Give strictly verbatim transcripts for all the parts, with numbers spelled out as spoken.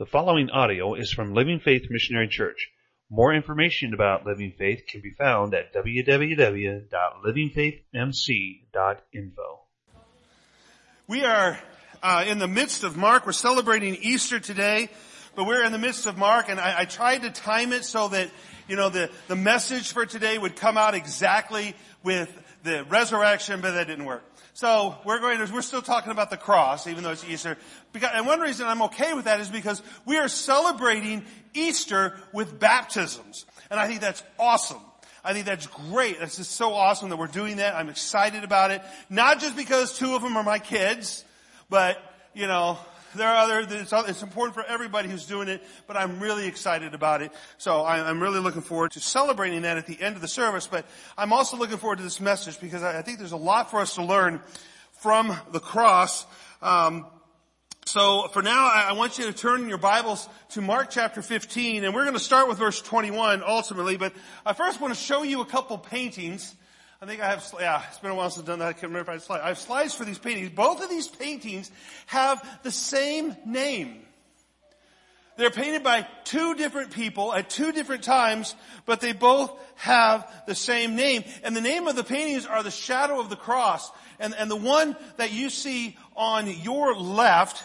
The following audio is from Living Faith Missionary Church. More information about Living Faith can be found at w w w dot living faith m c dot info. We are uh, in the midst of Mark. We're celebrating Easter today, but we're in the midst of Mark, and I, I tried to time it so that, you know, the, the message for today would come out exactly with the resurrection, but that didn't work. So we're going to, we're still talking about the cross, even though it's Easter. Because, and one reason I'm okay with that is because we are celebrating Easter with baptisms. And I think that's awesome. I think that's great. That's just so awesome that we're doing that. I'm excited about it. Not just because two of them are my kids, but, you know, there are other, it's, it's important for everybody who's doing it, but I'm really excited about it. So I'm really looking forward to celebrating that at the end of the service, but I'm also looking forward to this message because I think there's a lot for us to learn from the cross. Um, so for now, I want you to turn in your Bibles to Mark chapter fifteen, and we're going to start with verse twenty-one ultimately, but I first want to show you a couple paintings. I think I have, yeah, it's been a while since I've done that. I can't remember if I have slides. I have slides for these paintings. Both of these paintings have the same name. They're painted by two different people at two different times, but they both have the same name. And the name of the paintings are The Shadow of the Cross. And, and the one that you see on your left,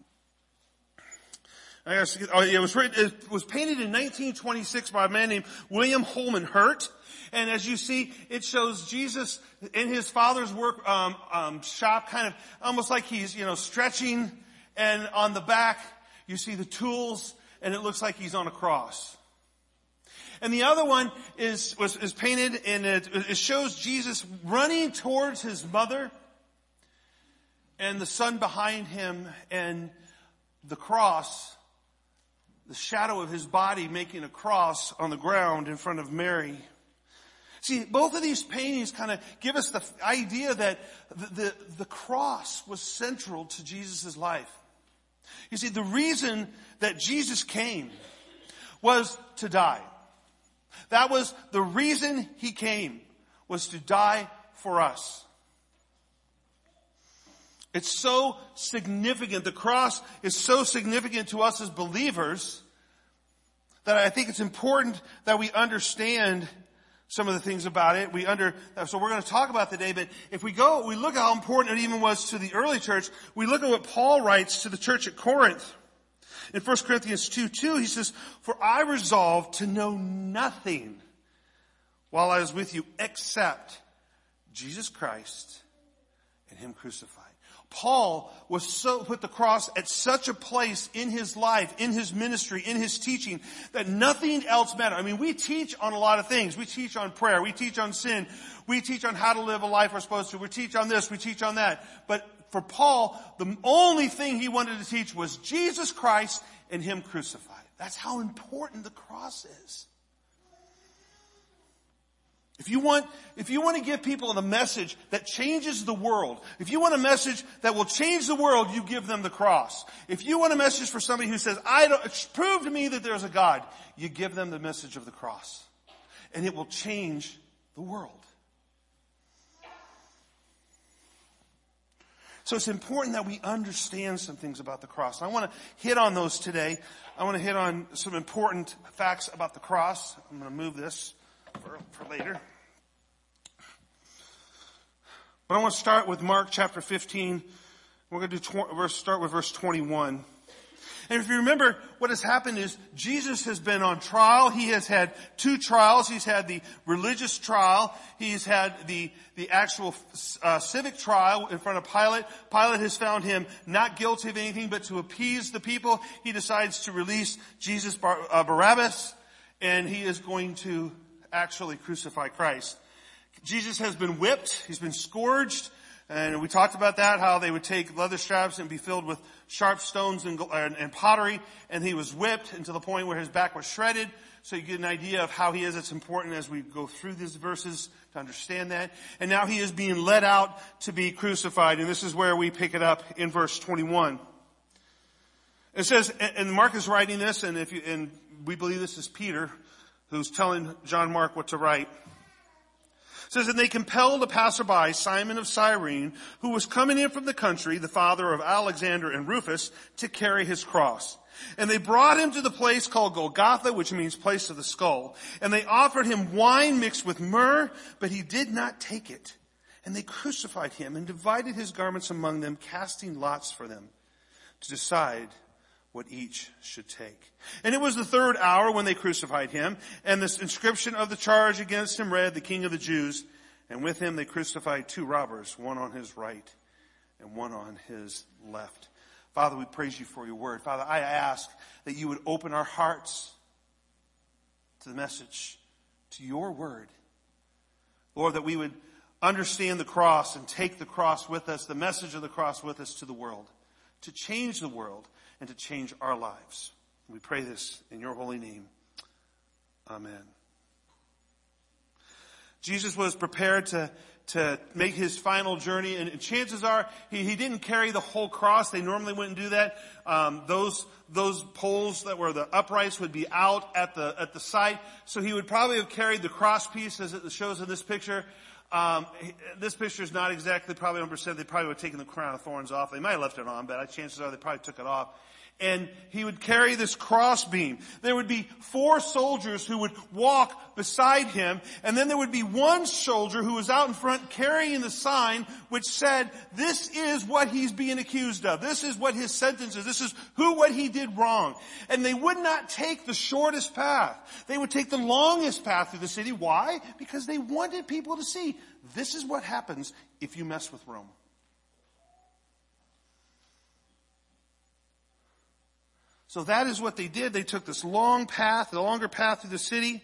I guess, oh, it was written, it was painted in nineteen twenty-six by a man named William Holman Hurt. And as you see, it shows Jesus in his Father's work um, um, shop, kind of almost like he's, you know, stretching. And on the back, you see the tools, and it looks like he's on a cross. And the other one is was is painted, and it, it shows Jesus running towards his mother, and the son behind him, and the cross, the shadow of his body making a cross on the ground in front of Mary. See, both of these paintings kind of give us the idea that the, the, the cross was central to Jesus' life. You see, the reason that Jesus came was to die. That was the reason he came, was to die for us. It's so significant. The cross is so significant to us as believers that I think it's important that we understand some of the things about it. We under, so we're going to talk about today, but if we go, we look at how important it even was to the early church. We look at what Paul writes to the church at Corinth. In First Corinthians two two, he says, "For I resolved to know nothing while I was with you except Jesus Christ and him crucified." Paul was so, put the cross at such a place in his life, in his ministry, in his teaching, that nothing else mattered. I mean, we teach on a lot of things. We teach on prayer. We teach on sin. We teach on how to live a life we're supposed to. We teach on this. We teach on that. But for Paul, the only thing he wanted to teach was Jesus Christ and him crucified. That's how important the cross is. If you want, if you want to give people the message that changes the world, if you want a message that will change the world, you give them the cross. If you want a message for somebody who says, I don't, prove to me that there's a God, you give them the message of the cross. And it will change the world. So it's important that we understand some things about the cross. I want to hit on those today. I want to hit on some important facts about the cross. I'm going to move this for, for later. But I want to start with Mark chapter fifteen. We're going to do tw- start with verse twenty-one. And if you remember, what has happened is Jesus has been on trial. He has had two trials. He's had the religious trial. He's had the, the actual uh, civic trial in front of Pilate. Pilate has found him not guilty of anything, but to appease the people, he decides to release Jesus Bar- uh, Barabbas, and he is going to actually crucify Christ. Jesus has been whipped. He's been scourged. And we talked about that, how they would take leather straps and be filled with sharp stones and, and, and pottery. And he was whipped until the point where his back was shredded. So you get an idea of how he is. It's important as we go through these verses to understand that. And now he is being led out to be crucified. And this is where we pick it up in verse twenty-one. It says, and Mark is writing this, and if you, and we believe this is Peter who's telling John Mark what to write. It says, and they compelled a passerby, Simon of Cyrene, who was coming in from the country, the father of Alexander and Rufus, to carry his cross. And they brought him to the place called Golgotha, which means place of the skull. And they offered him wine mixed with myrrh, but he did not take it. And they crucified him and divided his garments among them, casting lots for them to decide what each should take. And it was the third hour when they crucified him, and this inscription of the charge against him read, the King of the Jews. And with him they crucified two robbers, one on his right and one on his left. Father, we praise you for your word. Father, I ask that you would open our hearts to the message, to your word. Lord, that we would understand the cross and take the cross with us, the message of the cross with us to the world, to change the world and to change our lives. We pray this in your holy name. Amen. Jesus was prepared to, to make his final journey, and chances are he, he didn't carry the whole cross. They normally wouldn't do that. Um, those those poles that were the uprights would be out at the at the site, so he would probably have carried the cross piece as it shows in this picture. Um, this picture is not exactly probably one hundred percent. They probably would have taken the crown of thorns off. They might have left it on, but chances are they probably took it off. And he would carry this cross beam. There would be four soldiers who would walk beside him. And then there would be one soldier who was out in front carrying the sign which said, this is what he's being accused of. This is what his sentence is. This is who, what he did wrong. And they would not take the shortest path. They would take the longest path through the city. Why? Because they wanted people to see, this is what happens if you mess with Rome. So that is what they did. They took this long path, the longer path through the city.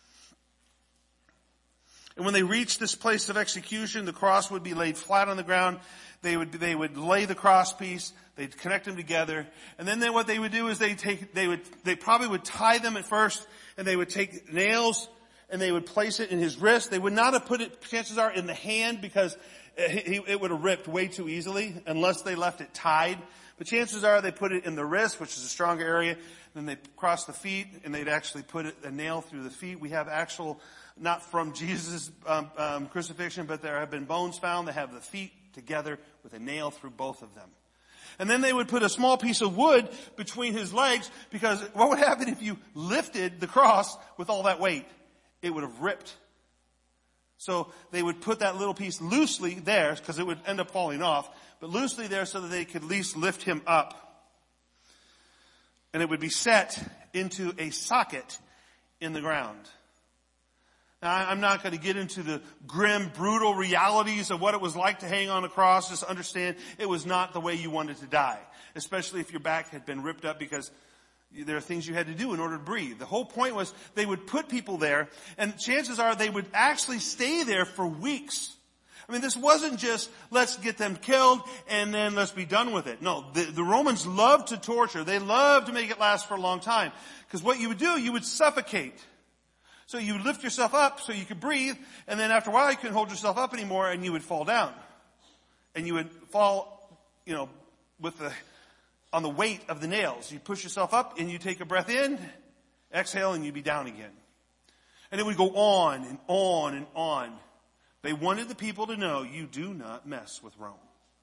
And when they reached this place of execution, the cross would be laid flat on the ground. They would, they would lay the cross piece. They'd connect them together. And then they, what they would do is they take, they would, they probably would tie them at first, and they would take nails and they would place it in his wrist. They would not have put it, chances are, in the hand, because it, it would have ripped way too easily unless they left it tied. But chances are they put it in the wrist, which is a stronger area. Then they cross the feet, and they'd actually put it, a nail through the feet. We have actual, not from Jesus' um, um, crucifixion, but there have been bones found that have the feet together with a nail through both of them. And then they would put a small piece of wood between his legs, because what would happen if you lifted the cross with all that weight? It would have ripped. So they would put that little piece loosely there, because it would end up falling off, but loosely there so that they could at least lift him up. And it would be set into a socket in the ground. Now, I'm not going to get into the grim, brutal realities of what it was like to hang on a cross. Just understand it was not the way you wanted to die, especially if your back had been ripped up, because there are things you had to do in order to breathe. The whole point was they would put people there, and chances are they would actually stay there for weeks. I mean, this wasn't just, let's get them killed and then let's be done with it. No, the, the Romans loved to torture. They loved to make it last for a long time. Because what you would do, you would suffocate. So you would lift yourself up so you could breathe, and then after a while you couldn't hold yourself up anymore, and you would fall down. And you would fall, you know, with the, on the weight of the nails. You push yourself up and you take a breath in, exhale, and you'd be down again. And it would go on and on and on. They wanted the people to know, you do not mess with Rome.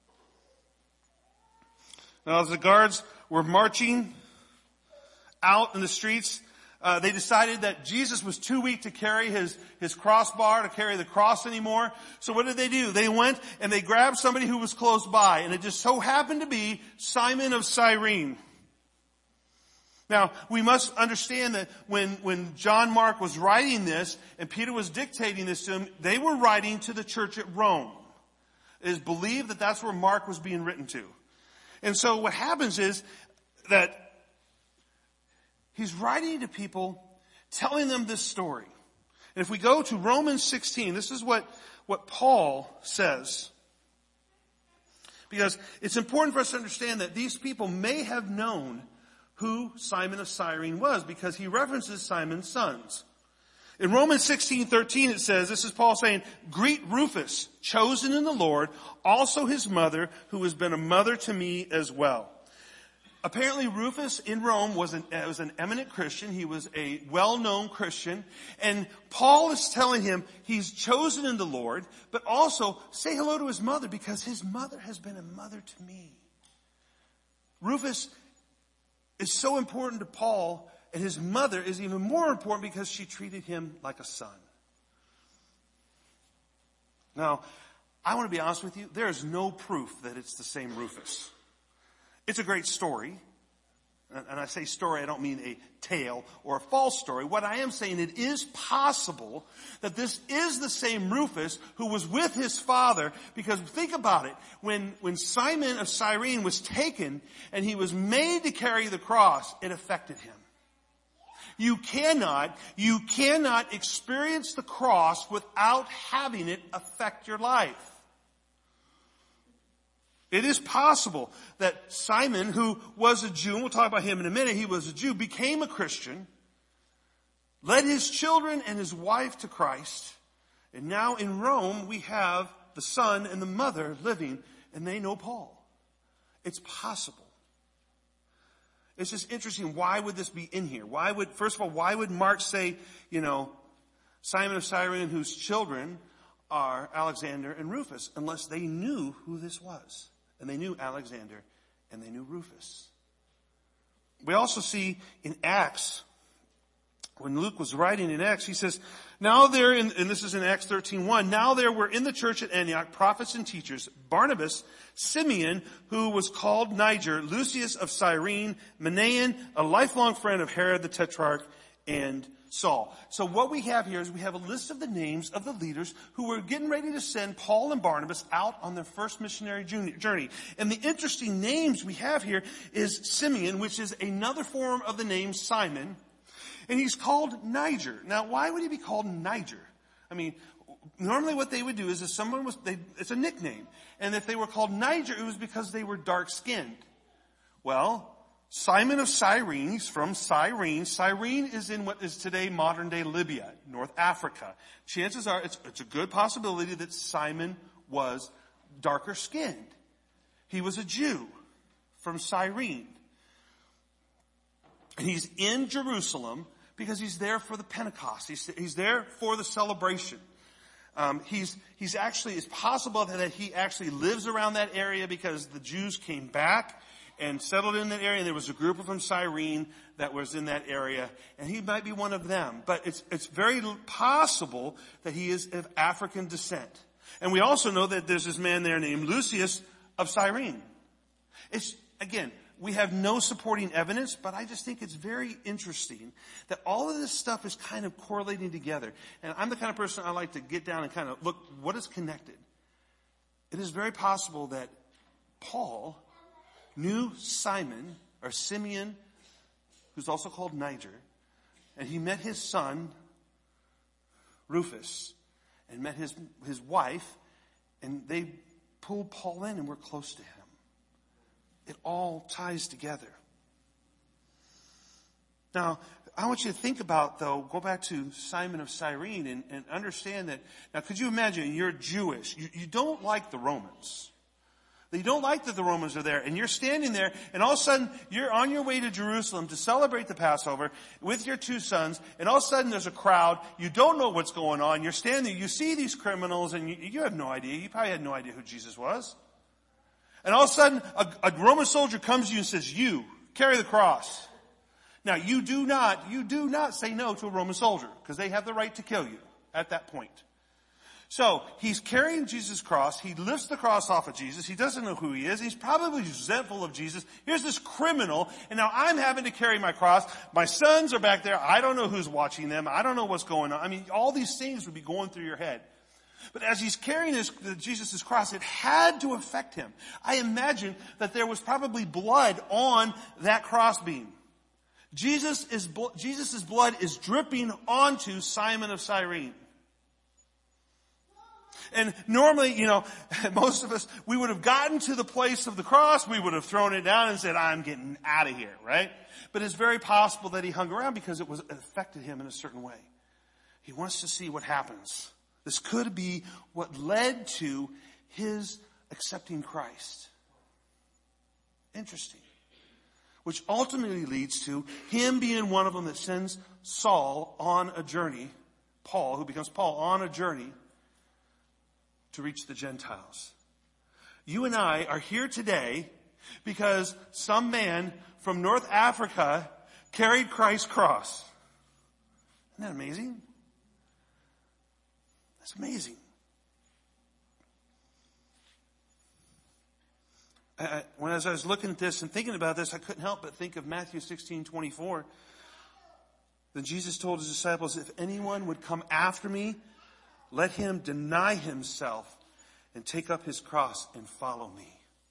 Now, as the guards were marching out in the streets, uh, they decided that Jesus was too weak to carry his, his crossbar, to carry the cross anymore. So what did they do? They went and they grabbed somebody who was close by, and it just so happened to be Simon of Cyrene. Now, we must understand that when, when John Mark was writing this and Peter was dictating this to him, they were writing to the church at Rome. It is believed that that's where Mark was being written to. And so what happens is that he's writing to people, telling them this story. And if we go to Romans sixteen, this is what, what Paul says. Because it's important for us to understand that these people may have known who Simon of Cyrene was, because he references Simon's sons. In Romans sixteen thirteen it says, this is Paul saying, greet Rufus, chosen in the Lord, also his mother, who has been a mother to me as well. Apparently Rufus in Rome was an, uh, was an eminent Christian. He was a well-known Christian. And Paul is telling him he's chosen in the Lord, but also say hello to his mother because his mother has been a mother to me. Rufus is so important to Paul, and his mother is even more important because she treated him like a son. Now, I want to be honest with you. There is no proof that it's the same Rufus. It's a great story. And I say story, I don't mean a tale or a false story. What I am saying, it is possible that this is the same Rufus who was with his father. Because think about it. When, when Simon of Cyrene was taken and he was made to carry the cross, it affected him. You cannot, you cannot experience the cross without having it affect your life. It is possible that Simon, who was a Jew, and we'll talk about him in a minute, he was a Jew, became a Christian, led his children and his wife to Christ, and now in Rome we have the son and the mother living, and they know Paul. It's possible. It's just interesting. Why would this be in here? Why would, first of all, why would Mark say, you know, Simon of Cyrene, whose children are Alexander and Rufus, unless they knew who this was? And they knew Alexander and they knew Rufus. We also see in Acts, when Luke was writing in Acts, he says, now there, in, and this is in Acts thirteen one, now there were in the church at Antioch prophets and teachers, Barnabas, Simeon, who was called Niger, Lucius of Cyrene, Manaen, a lifelong friend of Herod the Tetrarch, and Saul. So what we have here is we have a list of the names of the leaders who were getting ready to send Paul and Barnabas out on their first missionary journey. And the interesting names we have here is Simeon, which is another form of the name Simon. And he's called Niger. Now, why would he be called Niger? I mean, normally what they would do is if someone was, they, it's a nickname. And if they were called Niger, it was because they were dark-skinned. Well, Simon of Cyrene, he's from Cyrene. Cyrene is in what is today modern-day Libya, North Africa. Chances are it's, it's a good possibility that Simon was darker skinned. He was a Jew from Cyrene. And he's in Jerusalem because he's there for the Pentecost. He's, he's there for the celebration. Um, he's, he's actually, it's possible that he actually lives around that area because the Jews came back and settled in that area, and there was a group from Cyrene that was in that area, and he might be one of them. But it's, it's very possible that he is of African descent. And we also know that there's this man there named Lucius of Cyrene. It's, again, we have no supporting evidence, but I just think it's very interesting that all of this stuff is kind of correlating together. And I'm the kind of person I like to get down and kind of look, what is connected? It is very possible that Paul knew Simon, or Simeon, who's also called Niger, and he met his son, Rufus, and met his, his wife, and they pulled Paul in and were close to him. It all ties together. Now, I want you to think about, though, go back to Simon of Cyrene and, and understand that, now could you imagine, you're Jewish, you, you don't like the Romans. You don't like that the Romans are there, and you're standing there, and all of a sudden, you're on your way to Jerusalem to celebrate the Passover with your two sons, and all of a sudden there's a crowd, you don't know what's going on, you're standing there, you see these criminals, and you, you have no idea, you probably had no idea who Jesus was. And all of a sudden, a, a Roman soldier comes to you and says, you, carry the cross. Now, you do not, you do not say no to a Roman soldier, because they have the right to kill you at that point. So, he's carrying Jesus' cross. He lifts the cross off of Jesus. He doesn't know who he is. He's probably resentful of Jesus. Here's this criminal, and now I'm having to carry my cross. My sons are back there. I don't know who's watching them. I don't know what's going on. I mean, all these things would be going through your head. But as he's carrying his, Jesus' cross, it had to affect him. I imagine that there was probably blood on that crossbeam. Jesus is, Jesus' blood is dripping onto Simon of Cyrene. And normally, you know, most of us, we would have gotten to the place of the cross, we would have thrown it down and said, I'm getting out of here, right? But it's very possible that he hung around because it was it affected him in a certain way. He wants to see what happens. This could be what led to his accepting Christ. Interesting. which ultimately leads to him being one of them that sends Saul on a journey, Paul, who becomes Paul, on a journey to reach the Gentiles. You and I are here today because some man from North Africa carried Christ's cross. Isn't that amazing? That's amazing. I, when as I was looking at this and thinking about this, I couldn't help but think of Matthew sixteen twenty-four. Then Jesus told his disciples, if anyone would come after me, let him deny himself and take up his cross and follow me.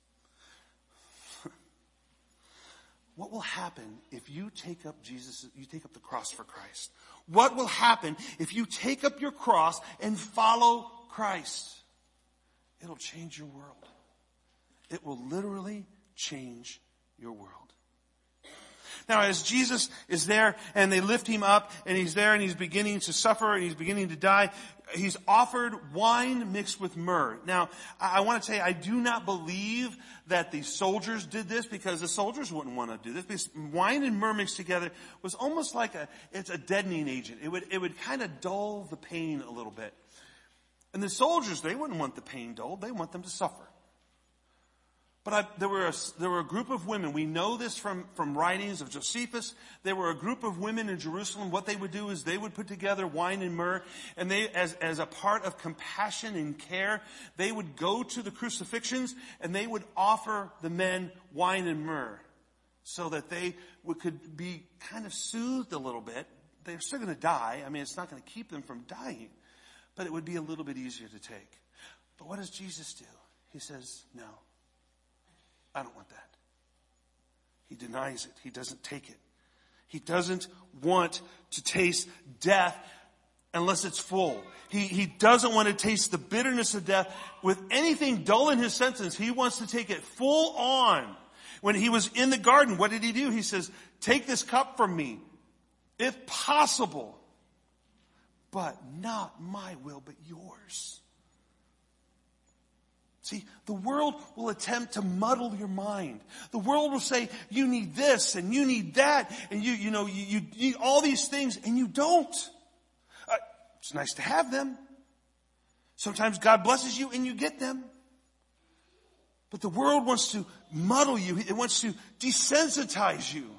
What will happen if you take up Jesus, you take up the cross for Christ? What will happen if you take up your cross and follow Christ? It'll change your world. It will literally change your world. Now, as Jesus is there and they lift him up and he's there and he's beginning to suffer and he's beginning to die, he's offered wine mixed with myrrh. Now, I want to tell you, I do not believe that the soldiers did this because the soldiers wouldn't want to do this. Because wine and myrrh mixed together was almost like a, it's a deadening agent. It would, it would kind of dull the pain a little bit. And the soldiers, they wouldn't want the pain dulled. They want them to suffer. But I, there were a, there were a group of women. We know this from, from writings of Josephus. There were a group of women in Jerusalem. What they would do is they would put together wine and myrrh, and they, as, as a part of compassion and care, they would go to the crucifixions and they would offer the men wine and myrrh so that they would, could be kind of soothed a little bit. They're still going to die. I mean, it's not going to keep them from dying, but it would be a little bit easier to take. But what does Jesus do? He says, no. I don't want that. He denies it. He doesn't take it. He doesn't want to taste death unless it's full. He, he doesn't want to taste the bitterness of death with anything dull in his senses. He wants to take it full on. When he was in the garden, what did he do? He says, take this cup from me, if possible, but not my will, but yours. See, the world will attempt to muddle your mind. The world will say, you need this and you need that and you, you know, you, you need all these things and you don't. Uh, it's nice to have them. Sometimes God blesses you and you get them. But the world wants to muddle you. It wants to desensitize you.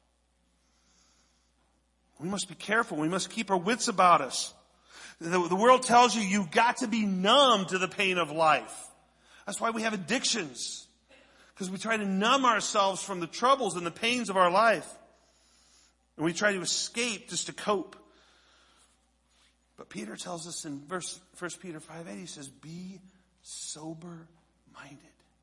We must be careful. We must keep our wits about us. The, the world tells you you've got to be numb to the pain of life. That's why we have addictions. Because we try to numb ourselves from the troubles and the pains of our life. And we try to escape just to cope. But Peter tells us in verse First Peter five eight, he says, be sober-minded.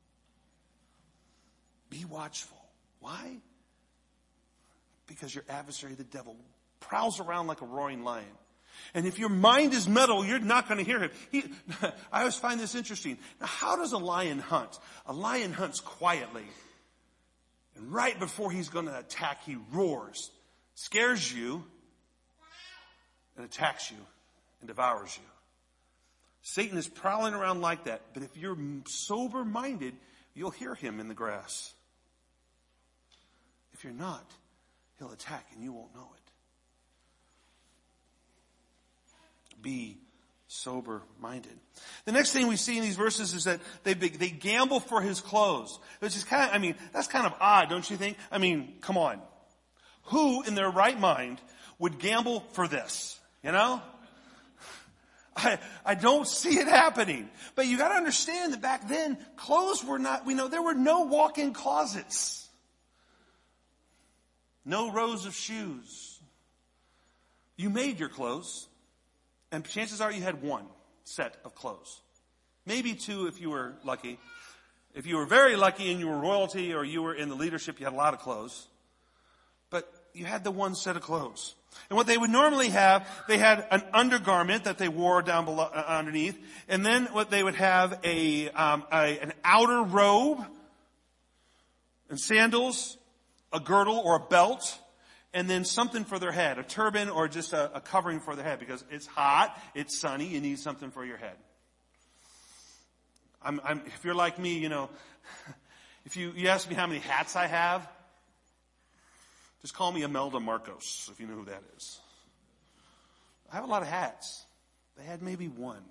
Be watchful. Why? Because your adversary, the devil, prowls around like a roaring lion. And if your mind is metal, you're not going to hear him. He, I always find this interesting. Now, how does a lion hunt? A lion hunts quietly. And right before he's going to attack, he roars, scares you, and attacks you, and devours you. Satan is prowling around like that. But if you're sober-minded, you'll hear him in the grass. If you're not, he'll attack and you won't know it. Be sober-minded. The next thing we see in these verses is that they they gamble for his clothes. Which is kind of, I mean, that's kind of odd, don't you think? I mean, come on. Who in their right mind would gamble for this? You know? I, I don't see it happening. But you gotta understand that back then, clothes were not, we know there were no walk-in closets. No rows of shoes. You made your clothes. And chances are you had one set of clothes. Maybe two if you were lucky. If you were very lucky and you were royalty or you were in the leadership, you had a lot of clothes. But you had the one set of clothes. And what they would normally have, they had an undergarment that they wore down below, uh, underneath. And then what they would have a, um, a an outer robe and sandals, a girdle or a belt. And then something for their head, a turban or just a, a covering for their head. Because it's hot, it's sunny, you need something for your head. I'm, I'm, if you're like me, you know, if you, you ask me how many hats I have, Just call me Imelda Marcos, if you know who that is. I have a lot of hats. They had maybe one.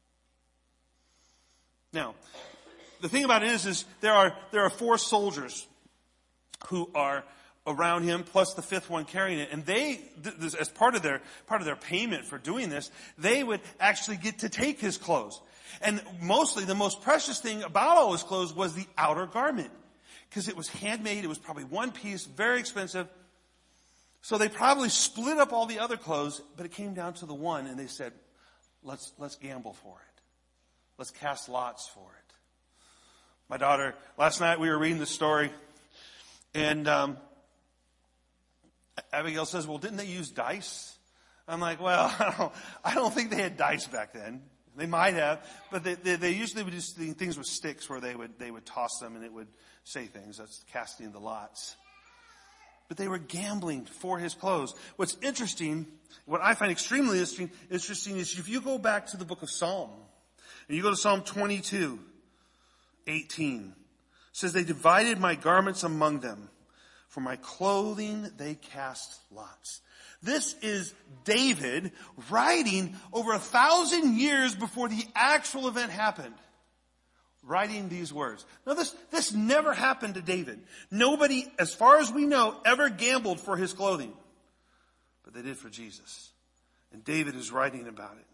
Now, the thing about it is, is there are there are four soldiers who are around him, plus the fifth one carrying it, and they, this, as part of their part of their payment for doing this, they would actually get to take his clothes. And mostly, the most precious thing about all his clothes was the outer garment, because it was handmade. It was probably one piece, very expensive. So they probably split up all the other clothes, but it came down to the one, and they said, "Let's let's gamble for it. Let's cast lots for it." My daughter, last night we were reading the story, and um, Abigail says, "Well, didn't they use dice?" I'm like, "Well, I don't, I don't think they had dice back then. They might have, but they, they, they usually would do things with sticks where they would they would toss them and it would say things. That's casting the lots." But they were gambling for his clothes. What's interesting, what I find extremely interesting, interesting is if you go back to the book of Psalm, and you go to Psalm twenty-two, eighteen, it says, "They divided my garments among them. For my clothing they cast lots." This is David writing over a thousand years before the actual event happened. Writing these words. Now this, this never happened to David. Nobody, as far as we know, ever gambled for his clothing. But they did for Jesus. And David is writing about it.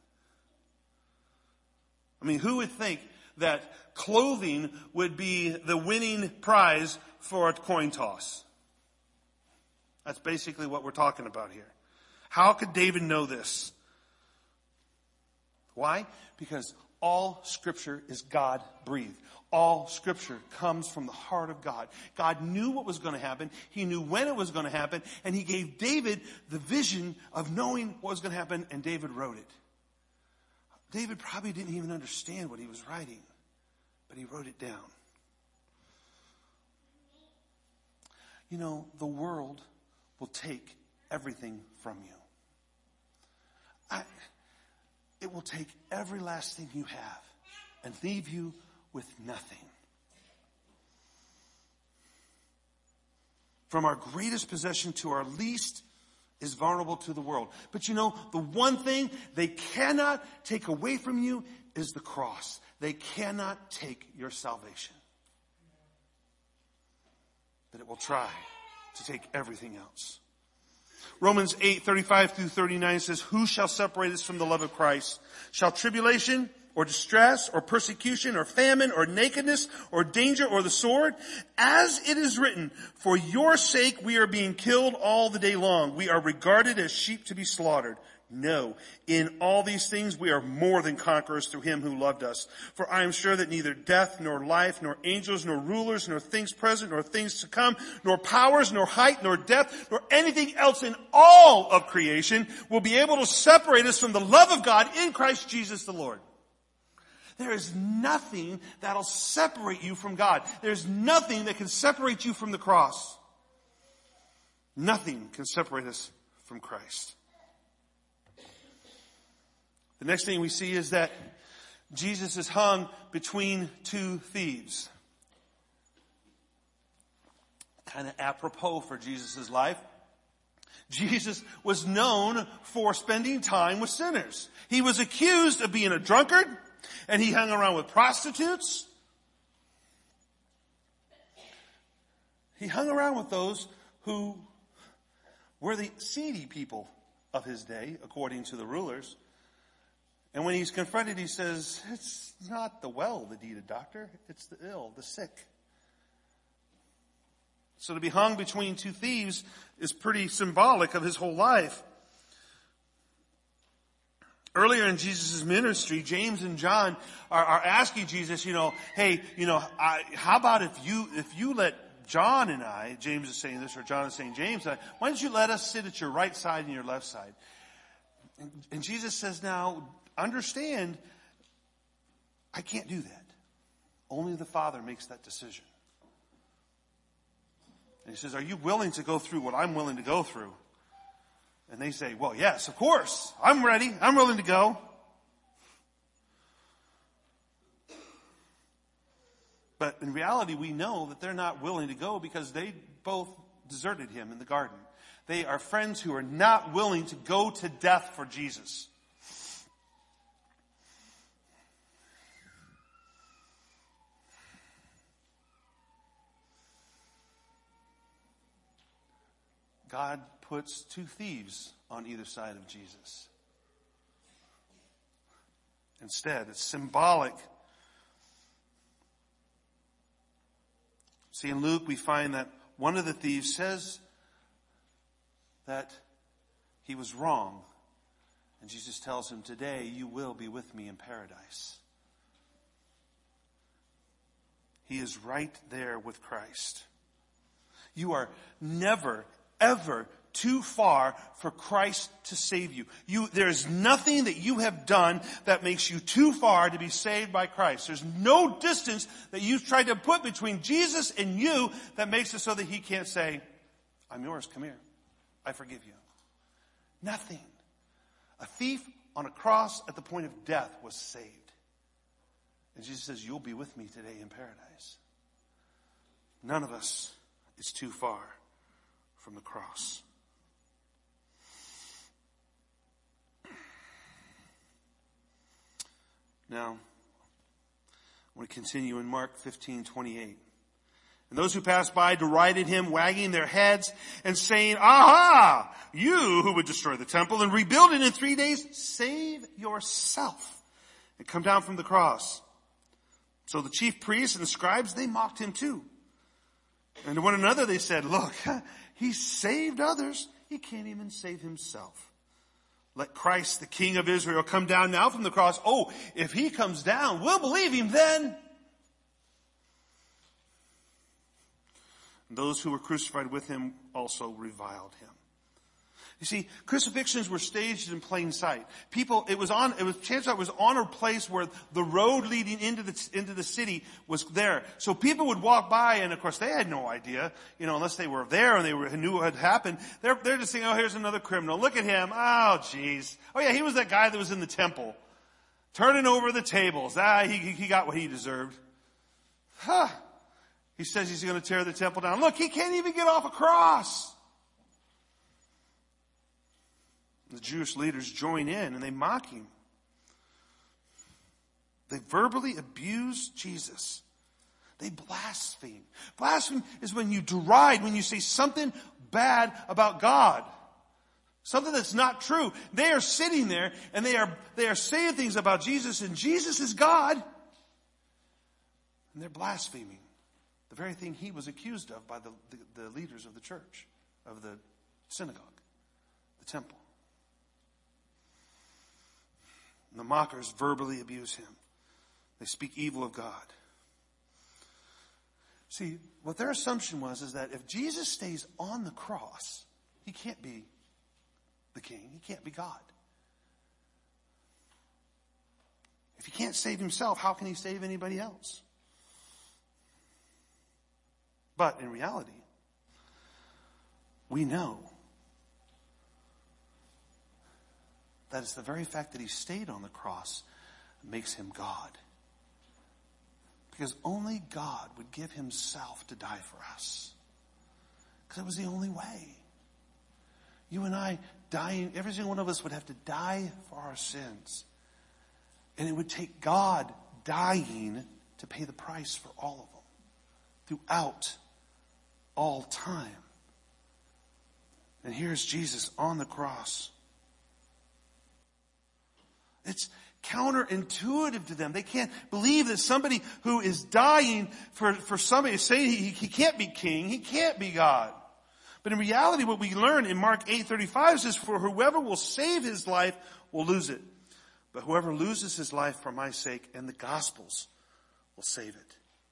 I mean, who would think that clothing would be the winning prize for a coin toss? That's basically what we're talking about here. How could David know this? Why? Because all Scripture is God-breathed. All Scripture comes from the heart of God. God knew what was going to happen. He knew when it was going to happen. And He gave David the vision of knowing what was going to happen. And David wrote it. David probably didn't even understand what he was writing. But he wrote it down. You know, the world will take everything from you. I, it will take every last thing you have and leave you with nothing. From our greatest possession to our least is vulnerable to the world. But you know, the one thing they cannot take away from you is the cross. They cannot take your salvation. But it will try to take everything else. Romans eight, thirty-five through thirty-nine says, "Who shall separate us from the love of Christ? Shall tribulation or distress or persecution or famine or nakedness or danger or the sword? As it is written, for your sake we are being killed all the day long. We are regarded as sheep to be slaughtered. No, in all these things we are more than conquerors through Him who loved us. For I am sure that neither death, nor life, nor angels, nor rulers, nor things present, nor things to come, nor powers, nor height, nor depth, nor anything else in all of creation will be able to separate us from the love of God in Christ Jesus the Lord." There is nothing that'll separate you from God. There's nothing that can separate you from the cross. Nothing can separate us from Christ. The next thing we see is that Jesus is hung between two thieves. Kind of apropos for Jesus' life. Jesus was known for spending time with sinners. He was accused of being a drunkard, and he hung around with prostitutes. He hung around with those who were the seedy people of his day, according to the rulers. And when he's confronted, he says, "It's not the well that need a doctor, it's the ill, the sick." So to be hung between two thieves is pretty symbolic of his whole life. Earlier in Jesus' ministry, James and John are, are asking Jesus, you know, hey, you know, I, how about if you if you let John and I, James is saying this, or John is saying James, why don't you let us sit at your right side and your left side? And, and Jesus says, now, understand, I can't do that. Only the Father makes that decision. And he says, are you willing to go through what I'm willing to go through? And they say, well, yes, of course. I'm ready. I'm willing to go. But in reality, we know that they're not willing to go because they both deserted him in the garden. They are friends who are not willing to go to death for Jesus. God puts two thieves on either side of Jesus. Instead, it's symbolic. See, in Luke, we find that one of the thieves says that he was wrong. And Jesus tells him, today you will be with me in paradise. He is right there with Christ. You are never, ever too far for Christ to save you. You, there's nothing that you have done that makes you too far to be saved by Christ. There's no distance that you've tried to put between Jesus and you that makes it so that he can't say, I'm yours, come here. I forgive you. Nothing. A thief on a cross at the point of death was saved. And Jesus says, you'll be with me today in paradise. None of us is too far from the cross. Now, I want to continue in Mark fifteen twenty-eight. And those who passed by derided him, wagging their heads and saying, aha, you who would destroy the temple and rebuild it in three days, save yourself and come down from the cross. So the chief priests and the scribes, they mocked him too. And to one another they said, look, he saved others. He can't even save himself. Let Christ, the King of Israel, come down now from the cross. Oh, if he comes down, we'll believe him then. And those who were crucified with him also reviled him. You see, crucifixions were staged in plain sight. People, it was on, it was, chances are it was on a place where the road leading into the, into the city was there. So people would walk by, and of course they had no idea, you know, unless they were there and they were, knew what had happened. They're, they're just thinking, oh, here's another criminal. Look at him. Oh, jeez. Oh yeah, he was that guy that was in the temple. Turning over the tables. Ah, he, he got what he deserved. Huh. He says he's going to tear the temple down. Look, he can't even get off a cross. The Jewish leaders join in and they mock him. They verbally abuse Jesus. They blaspheme. Blaspheme is when you deride, when you say something bad about God. Something that's not true. They are sitting there and they are, they are saying things about Jesus, and Jesus is God. And they're blaspheming the very thing he was accused of by the, the, the leaders of the church, of the synagogue, the temple. And the mockers verbally abuse him. They speak evil of God. See, what their assumption was is that if Jesus stays on the cross, he can't be the king. He can't be God. If he can't save himself, how can he save anybody else? But in reality, we know that it's the very fact that he stayed on the cross that makes him God. Because only God would give himself to die for us. Because it was the only way. You and I dying, every single one of us would have to die for our sins. And it would take God dying to pay the price for all of them. Throughout all time. And here's Jesus on the cross. It's counterintuitive to them. They can't believe that somebody who is dying for, for somebody, saying he, he can't be king, he can't be God. But in reality, what we learn in Mark eight thirty-five says, for whoever will save his life will lose it. But whoever loses his life for my sake and the gospel's will save it.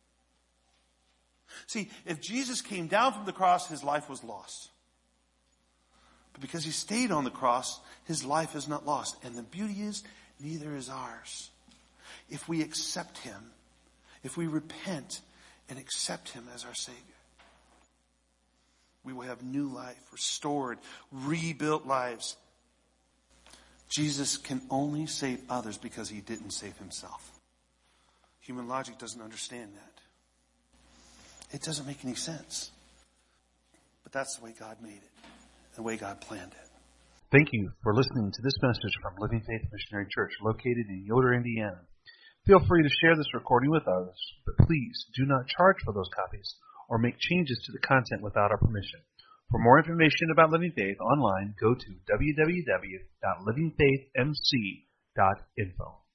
See, if Jesus came down from the cross, his life was lost. But because he stayed on the cross, his life is not lost. And the beauty is, neither is ours. If we accept him, if we repent and accept him as our Savior, we will have new life, restored, rebuilt lives. Jesus can only save others because he didn't save himself. Human logic doesn't understand that. It doesn't make any sense. But that's the way God made it. the way God planned it. Thank you for listening to this message from Living Faith Missionary Church located in Yoder, Indiana. Feel free to share this recording with others, but please do not charge for those copies or make changes to the content without our permission. For more information about Living Faith online, go to w w w dot living faith m c dot info.